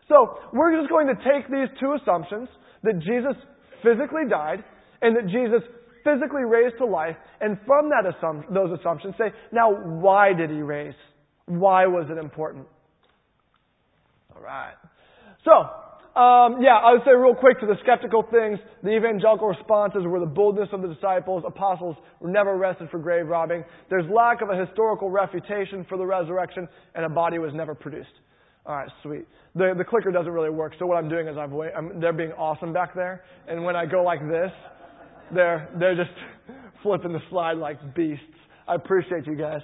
So we're just going to take these two assumptions, that Jesus physically died and that Jesus physically raised to life, and from those assumptions say, now why did he raise? Why was it important? All right. So, I would say real quick to the skeptical things, the evangelical responses were the boldness of the disciples. Apostles were never arrested for grave robbing. There's lack of a historical refutation for the resurrection, and a body was never produced. All right, sweet. The clicker doesn't really work, so what I'm doing is they're being awesome back there, and when I go like this, they're just flipping the slide like beasts. I appreciate you guys.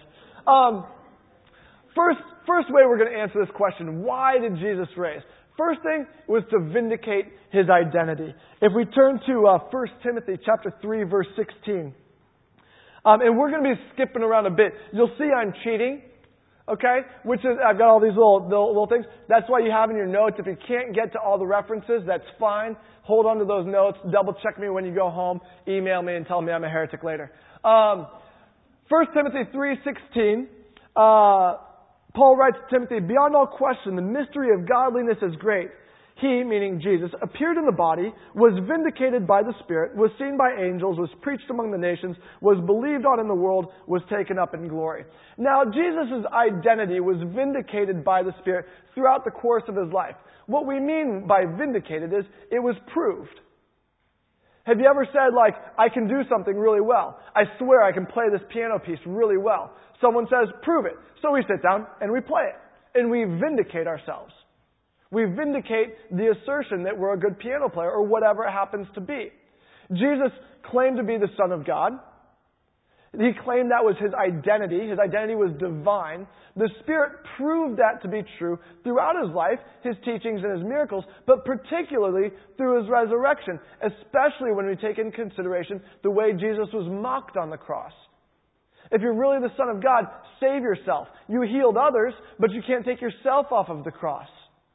First way we're going to answer this question, why did Jesus raise? First thing was to vindicate his identity. If we turn to 1 Timothy chapter 3, verse 16, and we're going to be skipping around a bit. You'll see I'm cheating, okay? Which is, I've got all these little things. That's why you have in your notes. If you can't get to all the references, that's fine. Hold on to those notes. Double check me when you go home. Email me and tell me I'm a heretic later. 1 Timothy 3:16. Paul writes to Timothy, beyond all question, the mystery of godliness is great. He, meaning Jesus, appeared in the body, was vindicated by the Spirit, was seen by angels, was preached among the nations, was believed on in the world, was taken up in glory. Now, Jesus' identity was vindicated by the Spirit throughout the course of his life. What we mean by vindicated is it was proved. Have you ever said, like, I can do something really well? I swear I can play this piano piece really well. Someone says, prove it. So we sit down and we play it. And we vindicate ourselves. We vindicate the assertion that we're a good piano player or whatever it happens to be. Jesus claimed to be the Son of God. He claimed that was his identity. His identity was divine. The Spirit proved that to be true throughout his life, his teachings and his miracles, but particularly through his resurrection, especially when we take into consideration the way Jesus was mocked on the cross. If you're really the Son of God, save yourself. You healed others, but you can't take yourself off of the cross.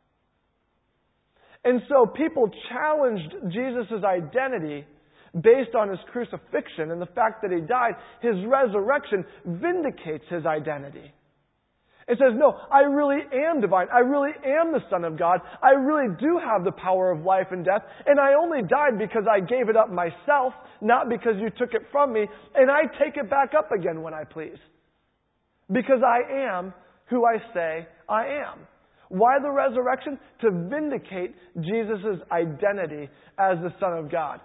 And so people challenged Jesus' identity based on his crucifixion and the fact that he died. His resurrection vindicates his identity. It says, no, I really am divine. I really am the Son of God. I really do have the power of life and death. And I only died because I gave it up myself, not because you took it from me. And I take it back up again when I please. Because I am who I say I am. Why the resurrection? To vindicate Jesus' identity as the Son of God.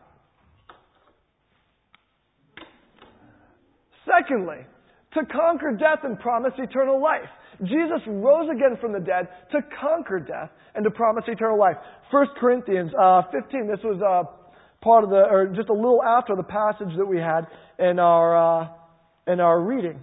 Secondly, to conquer death and promise eternal life. Jesus rose again from the dead to conquer death and to promise eternal life. 1 Corinthians 15, this was part of or just a little after the passage that we had in our reading.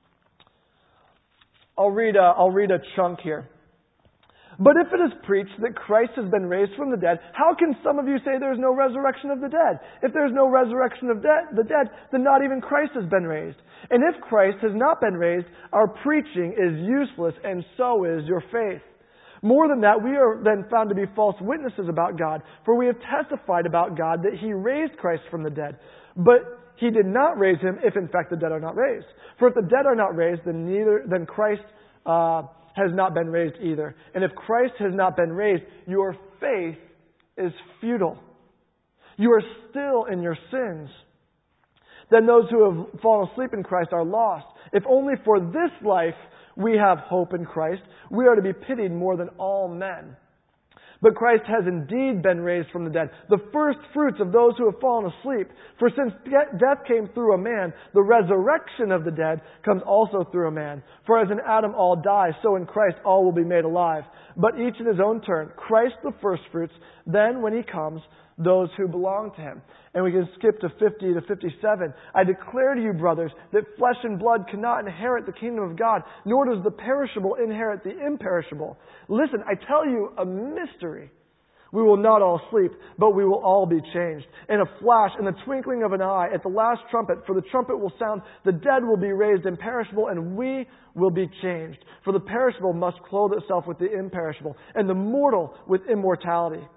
I'll read a chunk here. But if it is preached that Christ has been raised from the dead, how can some of you say there is no resurrection of the dead? If there is no resurrection of the dead, then not even Christ has been raised. And if Christ has not been raised, our preaching is useless, and so is your faith. More than that, we are then found to be false witnesses about God, for we have testified about God that He raised Christ from the dead. But He did not raise Him if in fact the dead are not raised. For if the dead are not raised, then Christ has not been raised either. And if Christ has not been raised, your faith is futile. You are still in your sins. Then those who have fallen asleep in Christ are lost. If only for this life we have hope in Christ, we are to be pitied more than all men. But Christ has indeed been raised from the dead, the first fruits of those who have fallen asleep. For since death came through a man, the resurrection of the dead comes also through a man. For as in Adam all die, so in Christ all will be made alive. But each in his own turn, Christ the first fruits, then when He comes, those who belong to Him. And we can skip to 50 to 57. I declare to you, brothers, that flesh and blood cannot inherit the kingdom of God, nor does the perishable inherit the imperishable. Listen, I tell you a mystery. We will not all sleep, but we will all be changed. In a flash, in the twinkling of an eye, at the last trumpet, for the trumpet will sound, the dead will be raised imperishable, and we will be changed. For the perishable must clothe itself with the imperishable, and the mortal with immortality.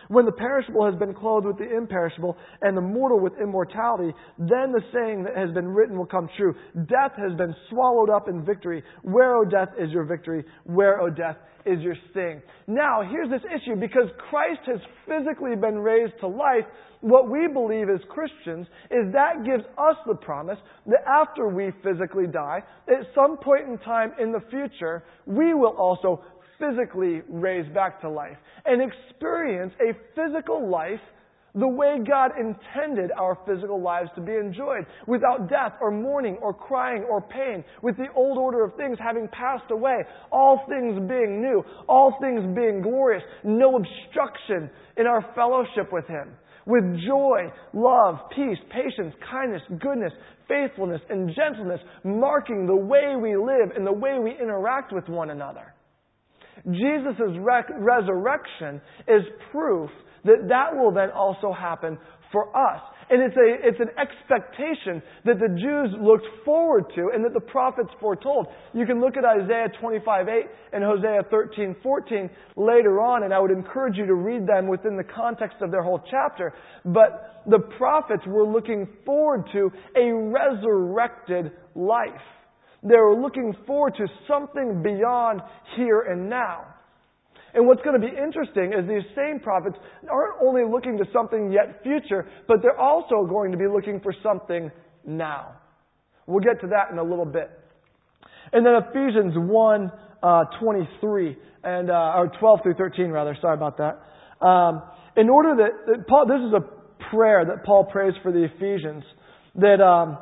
When the perishable has been clothed with the imperishable, and the mortal with immortality, then the saying that has been written will come true. Death has been swallowed up in victory. Where, O death, is your victory? Where, O death, is your sting? Now, here's this issue. Because Christ has physically been raised to life, what we believe as Christians is that gives us the promise that after we physically die, at some point in time in the future, we will also physically raise back to life and experience a physical life the way God intended our physical lives to be enjoyed, without death or mourning or crying or pain, with the old order of things having passed away, all things being new, all things being glorious, no obstruction in our fellowship with Him, with joy, love, peace, patience, kindness, goodness, faithfulness, and gentleness marking the way we live and the way we interact with one another. Jesus' resurrection is proof that that will then also happen for us. And it's an expectation that the Jews looked forward to and that the prophets foretold. You can look at Isaiah 25:8 and Hosea 13:14 later on, and I would encourage you to read them within the context of their whole chapter. But the prophets were looking forward to a resurrected life. They were looking forward to something beyond here and now. And what's going to be interesting is these same prophets aren't only looking to something yet future, but they're also going to be looking for something now. We'll get to that in a little bit. And then Ephesians 1:23 and or 12 through 13 rather. Sorry about that. In order that Paul, this is a prayer that Paul prays for the Ephesians. That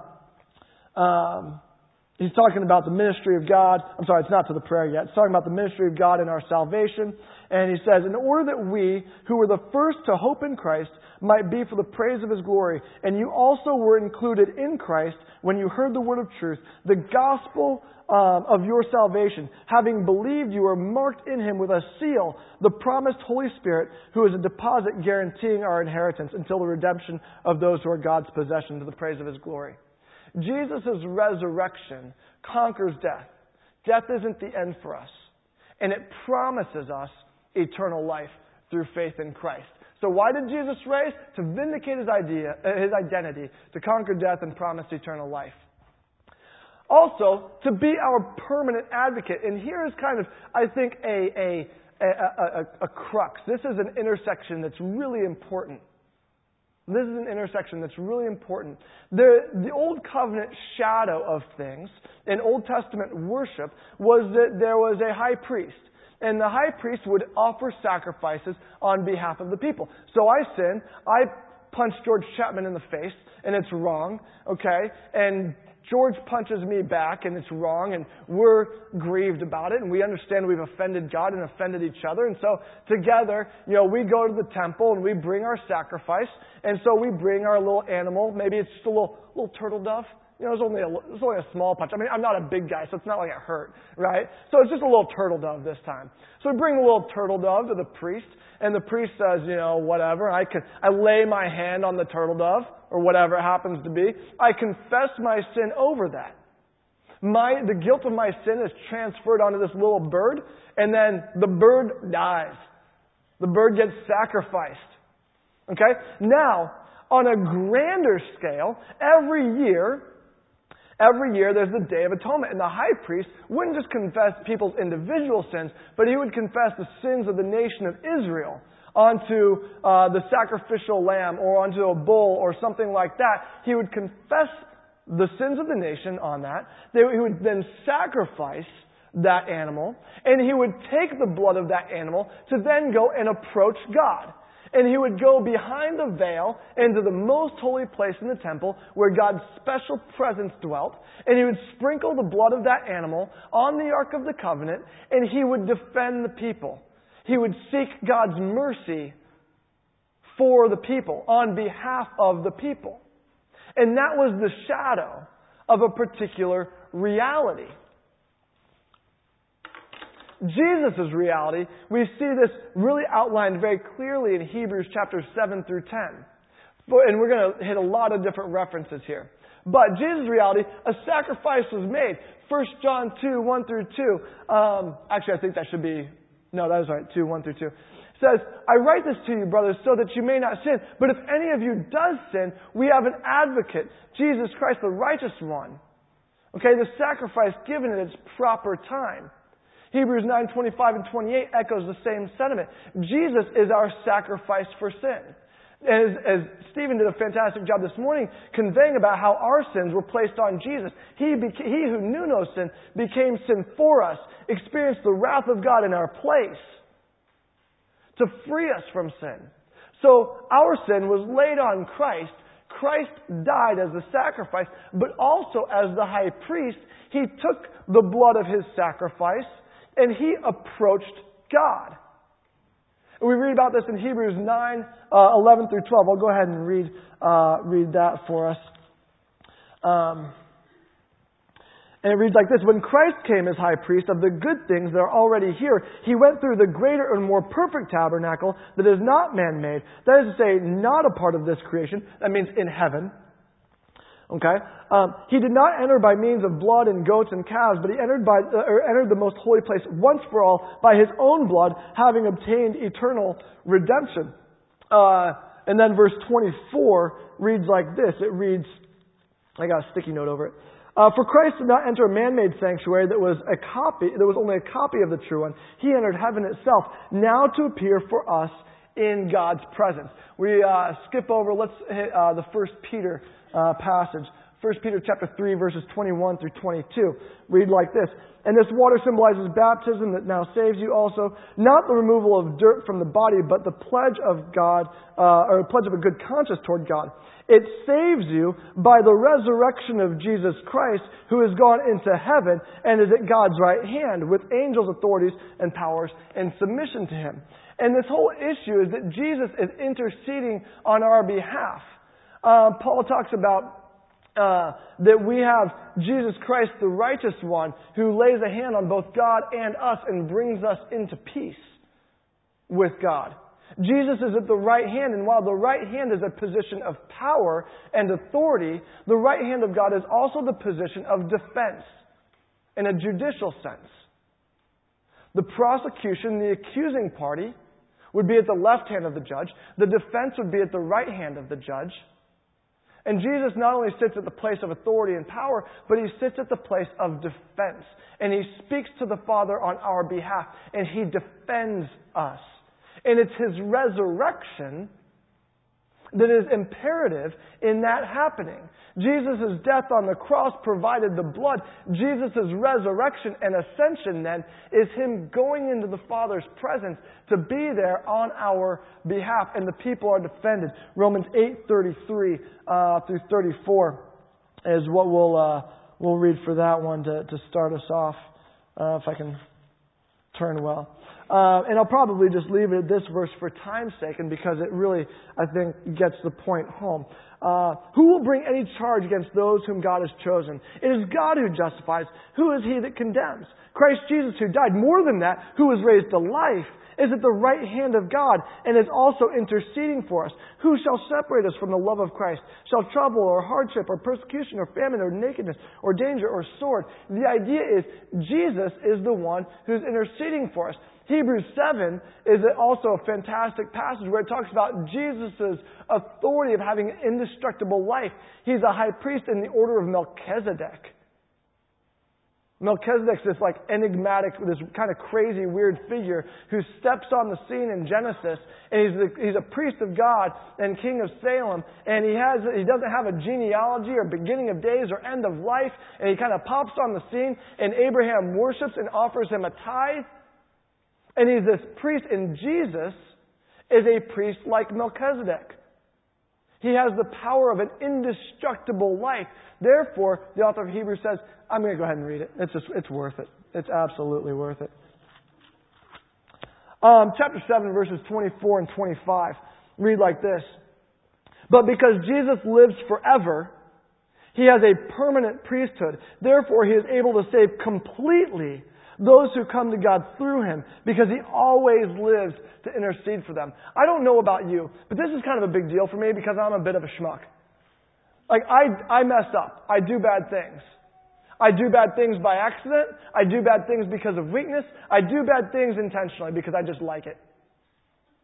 he's talking about the ministry of God. I'm sorry, it's not to the prayer yet. It's talking about the ministry of God in our salvation. And he says, in order that we, who were the first to hope in Christ, might be for the praise of His glory. And you also were included in Christ when you heard the word of truth, the gospel of your salvation. Having believed, you were marked in Him with a seal, the promised Holy Spirit, who is a deposit guaranteeing our inheritance until the redemption of those who are God's possession to the praise of His glory. Jesus' resurrection conquers death. Death isn't the end for us. And it promises us eternal life through faith in Christ. So why did Jesus rise? To vindicate His identity, to conquer death and promise eternal life. Also, to be our permanent advocate. And here is kind of, I think, a crux. This is an intersection that's really important. This is an intersection that's really important. The Old Covenant shadow of things in Old Testament worship was that there was a high priest. And the high priest would offer sacrifices on behalf of the people. So I sin, I punch George Chapman in the face, and it's wrong, okay? And George punches me back, and it's wrong, and we're grieved about it, and we understand we've offended God and offended each other. And so together, we go to the temple, and we bring our sacrifice. And so we bring our little animal. Maybe it's just a little turtle dove. It's only a small punch. I mean, I'm not a big guy, so it's not like it hurt, right? So it's just a little turtle dove this time. So we bring the little turtle dove to the priest, and the priest says, whatever. I lay my hand on the turtle dove, or whatever it happens to be. I confess my sin over that. The guilt of my sin is transferred onto this little bird, and then the bird dies. The bird gets sacrificed. Okay? Now, on a grander scale, every year there's the Day of Atonement. And the high priest wouldn't just confess people's individual sins, but he would confess the sins of the nation of Israel onto the sacrificial lamb or onto a bull or something like that. He would confess the sins of the nation on that. He would then sacrifice that animal, and he would take the blood of that animal to then go and approach God. And he would go behind the veil into the most holy place in the temple where God's special presence dwelt. And he would sprinkle the blood of that animal on the Ark of the Covenant, and he would defend the people. He would seek God's mercy for the people, on behalf of the people. And that was the shadow of a particular reality. Jesus' reality, we see this really outlined very clearly in Hebrews chapters 7 through 10. And we're going to hit a lot of different references here. But Jesus' reality, a sacrifice was made. 1 John 2, 1 through 2. Actually, I think that should be... No, that is right. 2, 1 through 2. says, I write this to you, brothers, so that you may not sin. But if any of you does sin, we have an advocate, Jesus Christ, the righteous one. Okay, the sacrifice given at its proper time. Hebrews 9:25 and 28 echoes the same sentiment. Jesus is our sacrifice for sin. As Stephen did a fantastic job this morning conveying about how our sins were placed on Jesus. He who knew no sin became sin for us, experienced the wrath of God in our place to free us from sin. So our sin was laid on Christ. Christ died as a sacrifice, but also as the high priest, He took the blood of His sacrifice and He approached God. We read about this in Hebrews 9, 11 through 12. I'll go ahead and read that for us. And it reads like this. When Christ came as high priest of the good things that are already here, He went through the greater and more perfect tabernacle that is not man-made. That is to say, not a part of this creation. That means in heaven. Okay? He did not enter by means of blood and goats and calves, but He entered the most holy place once for all by His own blood, having obtained eternal redemption. And then verse 24 reads like this. It reads, I got a sticky note over it. For Christ did not enter a man-made sanctuary that was only a copy of the true one. He entered heaven itself, now to appear for us in God's presence. We skip over, let's hit the 1 Peter passage. 1 Peter chapter 3, verses 21 through 22. Read like this. And this water symbolizes baptism that now saves you also, not the removal of dirt from the body, but the pledge of God, or a pledge of a good conscience toward God. It saves you by the resurrection of Jesus Christ, who has gone into heaven and is at God's right hand with angels, authorities, and powers in submission to Him. And this whole issue is that Jesus is interceding on our behalf. Paul talks about that we have Jesus Christ, the righteous one, who lays a hand on both God and us and brings us into peace with God. Jesus is at the right hand, and while the right hand is a position of power and authority, the right hand of God is also the position of defense in a judicial sense. The prosecution, the accusing party, would be at the left hand of the judge. The defense would be at the right hand of the judge. And Jesus not only sits at the place of authority and power, but He sits at the place of defense. And He speaks to the Father on our behalf, and He defends us. And it's His resurrection that is imperative in that happening. Jesus' death on the cross provided the blood. Jesus' resurrection and ascension then is Him going into the Father's presence to be there on our behalf. And the people are defended. Romans 8:33 through 34 is what we'll read for that one to start us off. If I can turn well. And I'll probably just leave it at this verse for time's sake and because it really, I think, gets the point home. Who will bring any charge against those whom God has chosen? It is God who justifies. Who is He that condemns? Christ Jesus, who died. More than that, who was raised to life, is at the right hand of God and is also interceding for us. Who shall separate us from the love of Christ? Shall trouble or hardship or persecution or famine or nakedness or danger or sword? The idea is Jesus is the one who's interceding for us. Hebrews 7 is also a fantastic passage where it talks about Jesus' authority of having an indestructible life. He's a high priest in the order of Melchizedek. Melchizedek's this enigmatic, this kind of crazy, weird figure who steps on the scene in Genesis, and he's a priest of God and king of Salem, and he doesn't have a genealogy or beginning of days or end of life, and he kind of pops on the scene, and Abraham worships and offers him a tithe, and he's this priest, and Jesus is a priest like Melchizedek. He has the power of an indestructible life. Therefore, the author of Hebrews says, I'm going to go ahead and read it. It's worth it. It's absolutely worth it. Chapter 7, verses 24 and 25 read like this. But because Jesus lives forever, He has a permanent priesthood. Therefore, He is able to save completely those who come to God through Him, because He always lives to intercede for them. I don't know about you, but this is kind of a big deal for me because I'm a bit of a schmuck. I mess up. I do bad things. I do bad things by accident. I do bad things because of weakness. I do bad things intentionally because I just like it.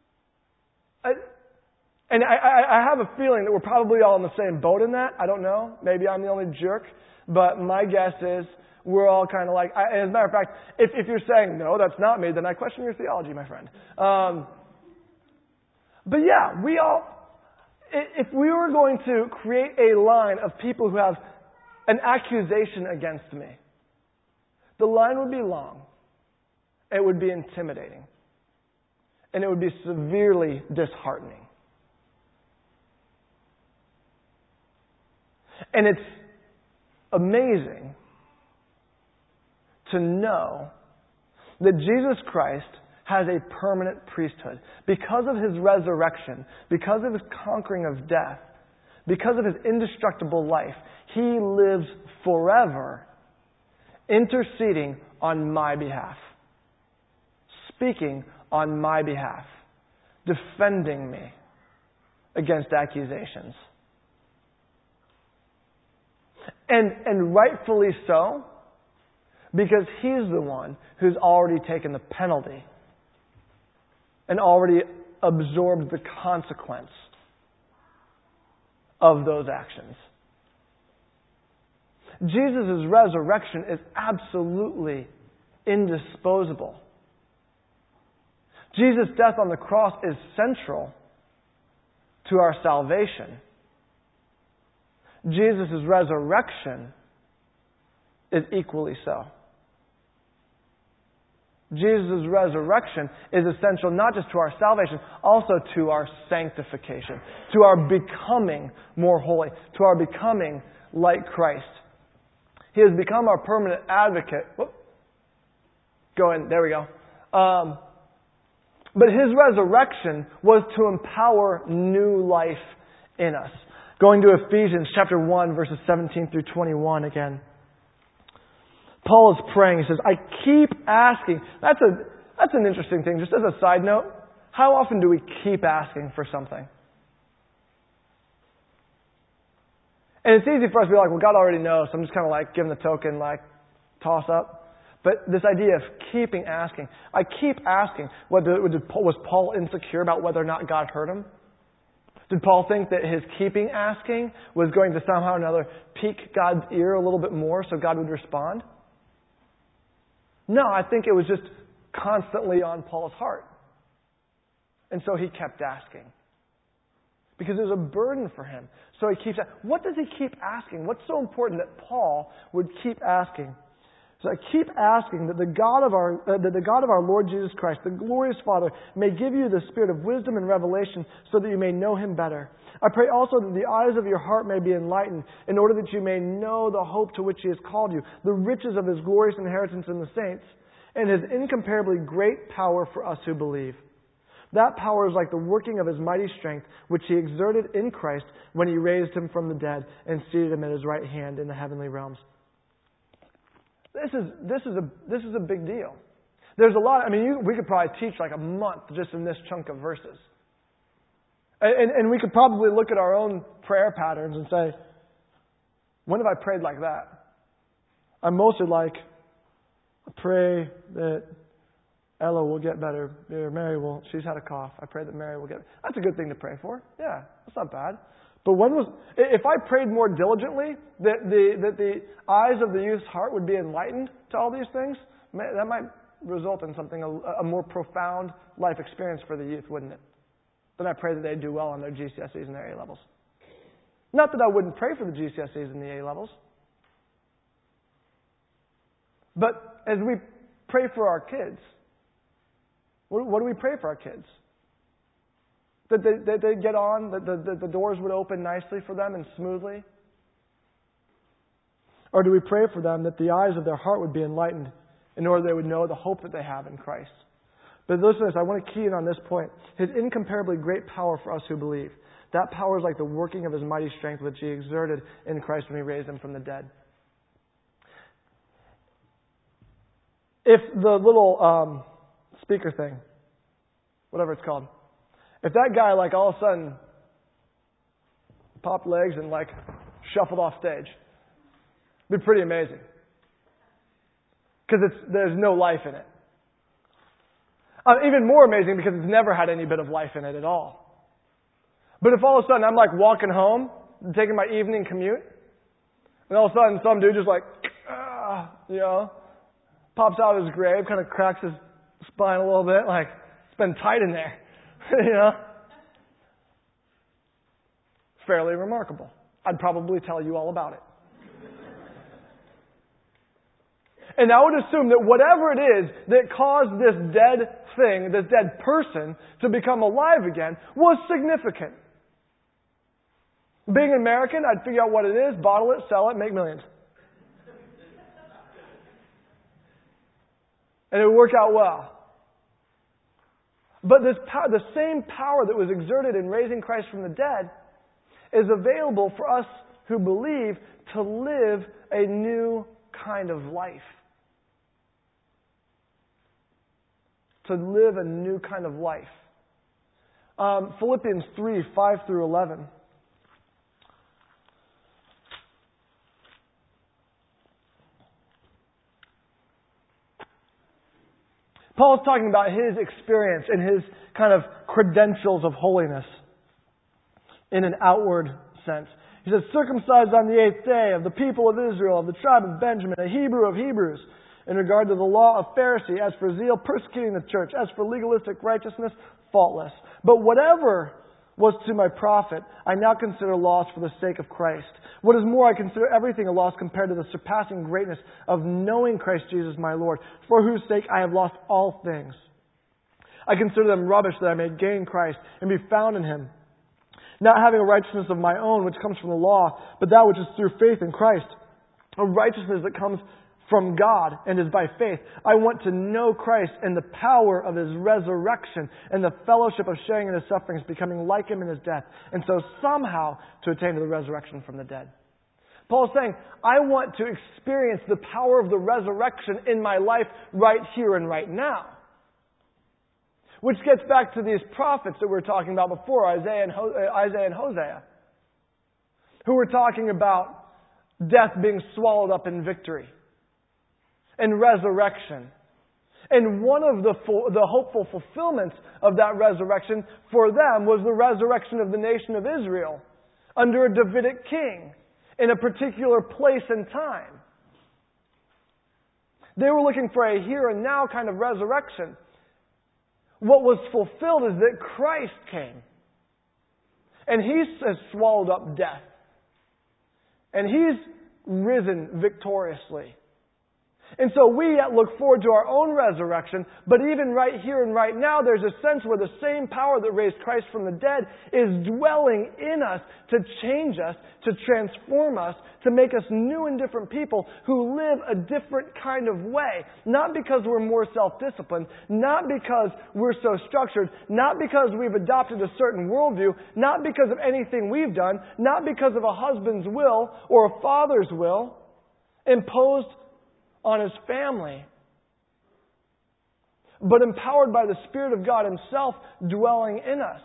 And I have a feeling that we're probably all in the same boat in that. I don't know. Maybe I'm the only jerk. But my guess is we're all kind of like, as a matter of fact, if you're saying, no, that's not me, then I question your theology, my friend. But yeah, if we were going to create a line of people who have an accusation against me, the line would be long. It would be intimidating. And it would be severely disheartening. And it's amazing to know that Jesus Christ has a permanent priesthood. Because of His resurrection, because of His conquering of death, because of His indestructible life, He lives forever interceding on my behalf, speaking on my behalf, defending me against accusations. And rightfully so, because He's the one who's already taken the penalty and already absorbed the consequence of those actions. Jesus' resurrection is absolutely indisposable. Jesus' death on the cross is central to our salvation. Jesus' resurrection is equally so. Jesus' resurrection is essential not just to our salvation, also to our sanctification, to our becoming more holy, to our becoming like Christ. He has become our permanent advocate. Go in, there we go. But His resurrection was to empower new life in us. Going to Ephesians chapter 1, verses 17 through 21 again. Paul is praying. He says, I keep asking. That's an interesting thing. Just as a side note, how often do we keep asking for something? And it's easy for us to be like, well, God already knows, so I'm just kind of like giving the token, like, toss up. But this idea of keeping asking. I keep asking. Was Paul insecure about whether or not God heard him? Did Paul think that his keeping asking was going to somehow or another pique God's ear a little bit more so God would respond? No, I think it was just constantly on Paul's heart. And so he kept asking. Because it was a burden for him. So he keeps asking. What does he keep asking? What's so important that Paul would keep asking? So I keep asking that the God of our Lord Jesus Christ, the glorious Father, may give you the spirit of wisdom and revelation so that you may know Him better. I pray also that the eyes of your heart may be enlightened in order that you may know the hope to which He has called you, the riches of His glorious inheritance in the saints, and His incomparably great power for us who believe. That power is like the working of His mighty strength, which He exerted in Christ when He raised Him from the dead and seated Him at His right hand in the heavenly realms. This is a big deal. There's a lot. We could probably teach like a month just in this chunk of verses, and we could probably look at our own prayer patterns and say, when have I prayed like that? I'm mostly like, I pray that Ella will get better, or Mary will. She's had a cough. I pray that Mary will get. That's a good thing to pray for. Yeah, that's not bad. But if I prayed more diligently, that the eyes of the youth's heart would be enlightened to all these things, that might result in something, a more profound life experience for the youth, wouldn't it? Then I pray that they do well on their GCSEs and their A-levels. Not that I wouldn't pray for the GCSEs and the A-levels. But as we pray for our kids, what do we pray for our kids? That they get on, that the doors would open nicely for them and smoothly? Or do we pray for them that the eyes of their heart would be enlightened in order they would know the hope that they have in Christ? But listeners, I want to key in on this point. His incomparably great power for us who believe. That power is like the working of His mighty strength which He exerted in Christ when He raised Him from the dead. If the little speaker thing, whatever it's called, if that guy, like, all of a sudden popped legs and, like, shuffled off stage, it'd be pretty amazing. Because there's no life in it. Even more amazing because it's never had any bit of life in it at all. But if all of a sudden I'm like walking home, taking my evening commute, and all of a sudden some dude just like, pops out of his grave, kind of cracks his spine a little bit, like it's been tight in there, Fairly remarkable. I'd probably tell you all about it. And I would assume that whatever it is that caused this dead thing, this dead person, to become alive again was significant. Being an American, I'd figure out what it is, bottle it, sell it, make millions. And it would work out well. But this power, the same power that was exerted in raising Christ from the dead is available for us who believe to live a new kind of life. To live a new kind of life. Philippians 3, 5 through 11. Paul's talking about his experience and his kind of credentials of holiness in an outward sense. He says, circumcised on the 8th day, of the people of Israel, of the tribe of Benjamin, a Hebrew of Hebrews, in regard to the law of Pharisee, as for zeal, persecuting the church, as for legalistic righteousness, faultless. But whatever was to my profit, I now consider loss for the sake of Christ. What is more, I consider everything a loss compared to the surpassing greatness of knowing Christ Jesus my Lord, for whose sake I have lost all things. I consider them rubbish that I may gain Christ and be found in Him, not having a righteousness of my own which comes from the law, but that which is through faith in Christ, a righteousness that comes from God and is by faith. I want to know Christ and the power of His resurrection and the fellowship of sharing in His sufferings, becoming like Him in His death, and so somehow to attain to the resurrection from the dead. Paul's saying, I want to experience the power of the resurrection in my life right here and right now. Which gets back to these prophets that we were talking about before, Isaiah and Hosea, who were talking about death being swallowed up in victory and resurrection. And one of the hopeful fulfillments of that resurrection for them was the resurrection of the nation of Israel under a Davidic king in a particular place and time. They were looking for a here and now kind of resurrection. What was fulfilled is that Christ came. And He has swallowed up death. And He's risen victoriously. And so we look forward to our own resurrection, but even right here and right now, there's a sense where the same power that raised Christ from the dead is dwelling in us to change us, to transform us, to make us new and different people who live a different kind of way. Not because we're more self-disciplined, not because we're so structured, not because we've adopted a certain worldview, not because of anything we've done, not because of a husband's will or a father's will imposed on his family, but empowered by the Spirit of God Himself dwelling in us.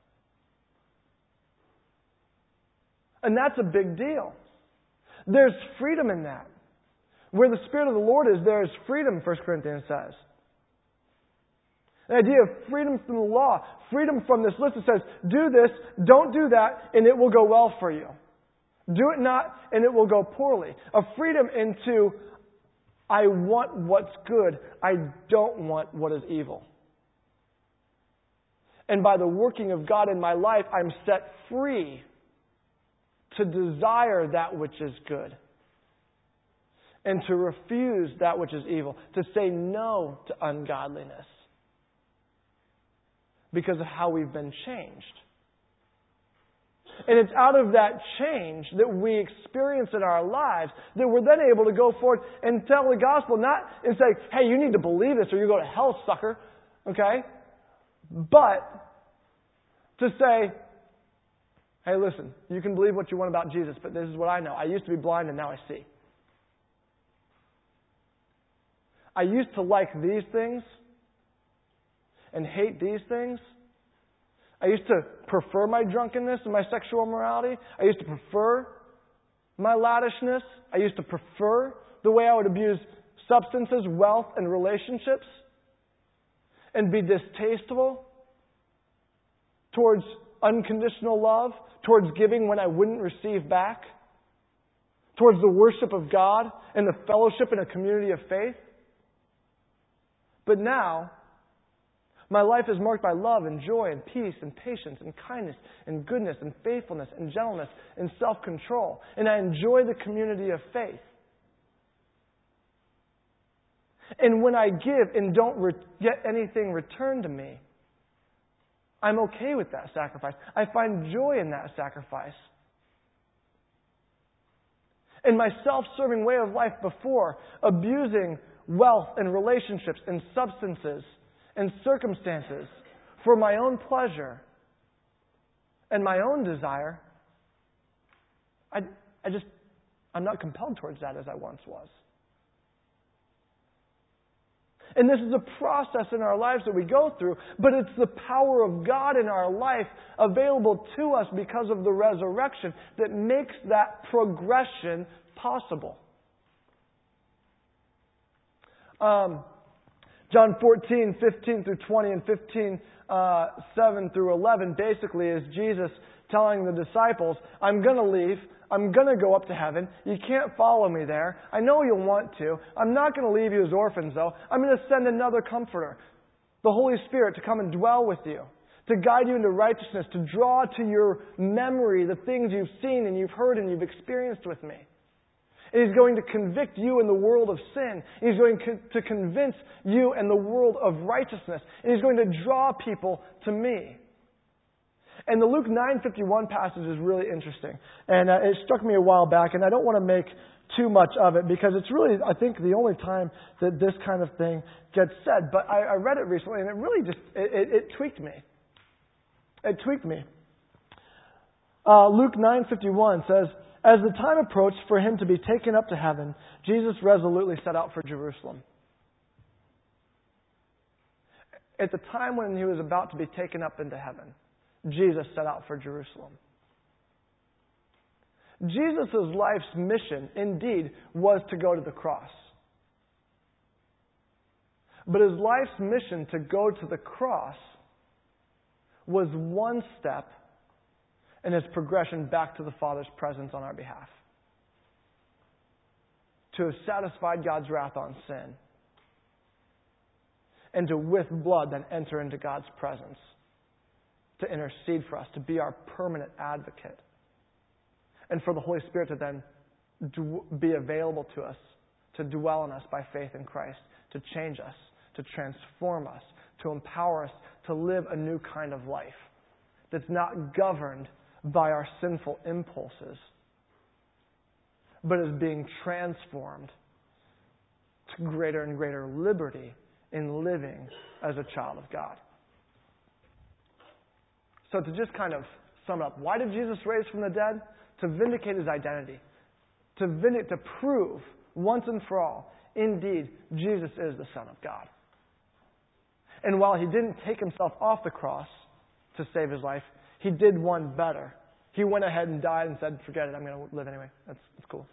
And that's a big deal. There's freedom in that. Where the Spirit of the Lord is, there is freedom, 1 Corinthians says. The idea of freedom from the law, freedom from this list that says, do this, don't do that, and it will go well for you. Do it not, and it will go poorly. A freedom into I want what's good. I don't want what is evil. And by the working of God in my life, I'm set free to desire that which is good and to refuse that which is evil, to say no to ungodliness because of how we've been changed. And it's out of that change that we experience in our lives that we're then able to go forward and tell the gospel, not and say, hey, you need to believe this or you go to hell, sucker. Okay? But to say, hey, listen, you can believe what you want about Jesus, but this is what I know. I used to be blind and now I see. I used to like these things and hate these things. I used to prefer my drunkenness and my sexual immorality. I used to prefer my lavishness. I used to prefer the way I would abuse substances, wealth, and relationships and be distasteful towards unconditional love, towards giving when I wouldn't receive back, towards the worship of God and the fellowship in a community of faith. But now, my life is marked by love and joy and peace and patience and kindness and goodness and faithfulness and gentleness and self-control. And I enjoy the community of faith. And when I give and don't get anything returned to me, I'm okay with that sacrifice. I find joy in that sacrifice. In my self-serving way of life before, abusing wealth and relationships and substances and circumstances for my own pleasure and my own desire, I'm not compelled towards that as I once was. And this is a process in our lives that we go through, but it's the power of God in our life available to us because of the resurrection that makes that progression possible. John 14, 15 through 20 and 15, 7 through 11 basically is Jesus telling the disciples, I'm going to leave. I'm going to go up to heaven. You can't follow me there. I know you'll want to. I'm not going to leave you as orphans, though. I'm going to send another comforter, the Holy Spirit, to come and dwell with you, to guide you into righteousness, to draw to your memory the things you've seen and you've heard and you've experienced with me. And He's going to convict you in the world of sin. He's going to convince you in the world of righteousness. And He's going to draw people to me. And the Luke 9:51 passage is really interesting. And it struck me a while back, and I don't want to make too much of it because it's really, I think, the only time that this kind of thing gets said. But I read it recently, and it really just, it tweaked me. It tweaked me. Luke 9:51 says, as the time approached for Him to be taken up to heaven, Jesus resolutely set out for Jerusalem. At the time when He was about to be taken up into heaven, Jesus set out for Jerusalem. Jesus' life's mission, indeed, was to go to the cross. But His life's mission to go to the cross was one step in His progression back to the Father's presence on our behalf. To have satisfied God's wrath on sin. And to, with blood, then enter into God's presence. To intercede for us, to be our permanent advocate. And for the Holy Spirit to then be available to us, to dwell in us by faith in Christ, to change us, to transform us, to empower us to live a new kind of life that's not governed by our sinful impulses, but is being transformed to greater and greater liberty in living as a child of God. So to just kind of sum it up, why did Jesus raise from the dead? To vindicate His identity. To prove once and for all, indeed, Jesus is the Son of God. And while He didn't take Himself off the cross to save His life, He did one better. He went ahead and died and said, forget it, I'm going to live anyway. That's cool.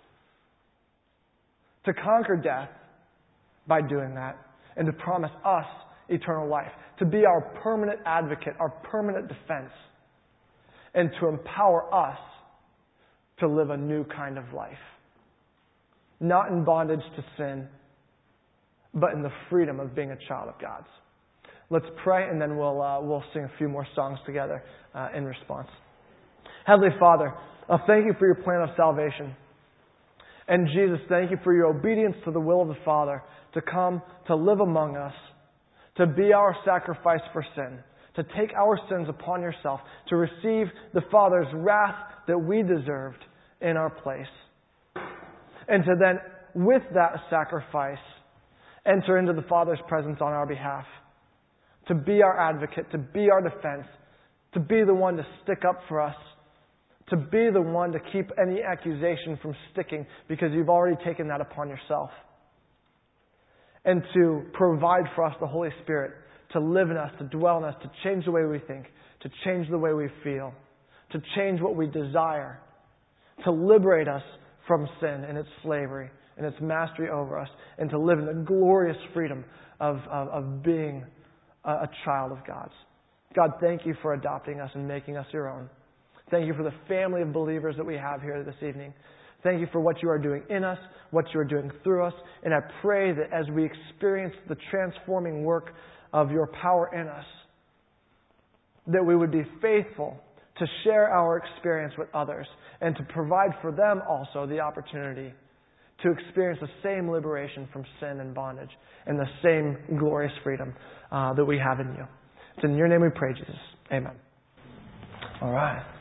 To conquer death by doing that, and to promise us eternal life. To be our permanent advocate, our permanent defense. And to empower us to live a new kind of life. Not in bondage to sin, but in the freedom of being a child of God's. Let's pray, and then we'll sing a few more songs together in response. Heavenly Father, thank You for Your plan of salvation. And Jesus, thank You for Your obedience to the will of the Father to come to live among us, to be our sacrifice for sin, to take our sins upon Yourself, to receive the Father's wrath that we deserved in our place. And to then, with that sacrifice, enter into the Father's presence on our behalf. To be our advocate, to be our defense, to be the one to stick up for us, to be the one to keep any accusation from sticking because You've already taken that upon Yourself. And to provide for us the Holy Spirit to live in us, to dwell in us, to change the way we think, to change the way we feel, to change what we desire, to liberate us from sin and its slavery and its mastery over us, and to live in the glorious freedom of being a child of God's. God, thank you for adopting us and making us your own. Thank you for the family of believers that we have here this evening. Thank you for what you are doing in us, what you are doing through us. And I pray that as we experience the transforming work of your power in us, that we would be faithful to share our experience with others and to provide for them also the opportunity to experience the same liberation from sin and bondage and the same glorious freedom that we have in you. It's in your name we pray, Jesus. Amen. All right.